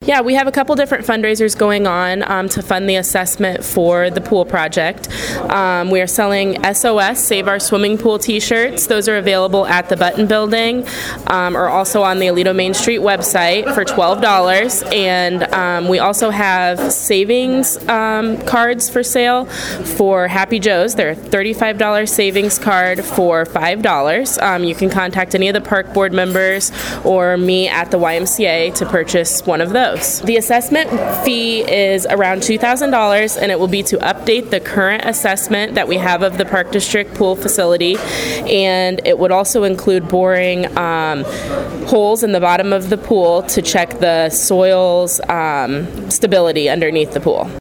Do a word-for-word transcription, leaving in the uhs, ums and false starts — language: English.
Yeah, we have a couple different fundraisers going on um, to fund the assessment for the pool project. Um, we are selling S O S, Save Our Swimming Pool t-shirts. Those are available at the Button Building um, or also on the Aledo Main Street website for twelve dollars. And um, we also have savings um, cards for sale for Happy Joe's. They're a thirty-five dollars savings card for five dollars. Um, you can contact any of the park board members or me at the Y M C A to purchase one of those. The assessment fee is around two thousand dollars, and it will be to update the current assessment that we have of the Park District pool facility, and it would also include boring um, holes in the bottom of the pool to check the soil's um, stability underneath the pool.